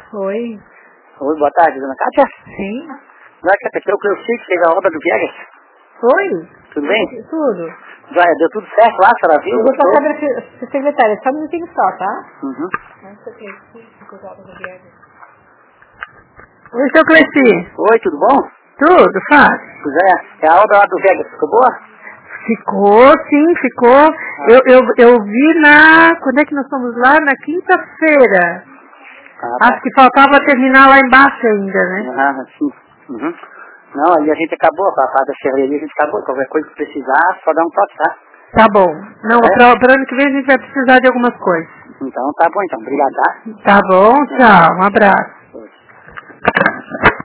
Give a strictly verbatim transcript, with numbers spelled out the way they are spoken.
Oi. Oi, boa tarde, dona Kátia. Sim. Dona Kátia, aqui é o Cleuci, que fez a obra do Viegas. Oi. Tudo bem? Tudo. Joia, deu tudo certo lá, a senhora viu? Eu vou Gostou? passar para a secretária, só um minutinho só, tá? Uhum. Oi, seu Cleci. Oi, tudo bom? Tudo, faz? Joia, é a obra lá do Viegas, ficou boa? Ficou, sim, ficou. Ah. Eu, eu, eu vi na... Quando é que nós fomos lá? Na quinta-feira. Ah, tá. Acho que faltava terminar lá embaixo ainda, né? Ah, sim. Uhum. Não, aí a gente acabou, a parte da serraria a gente acabou. Qualquer coisa que precisar, só dá um toque, tá? Tá bom. Não, É? para o ano que vem a gente vai precisar de algumas coisas. Então tá bom, então. Obrigado, tá? Tá bom, tchau. Um abraço.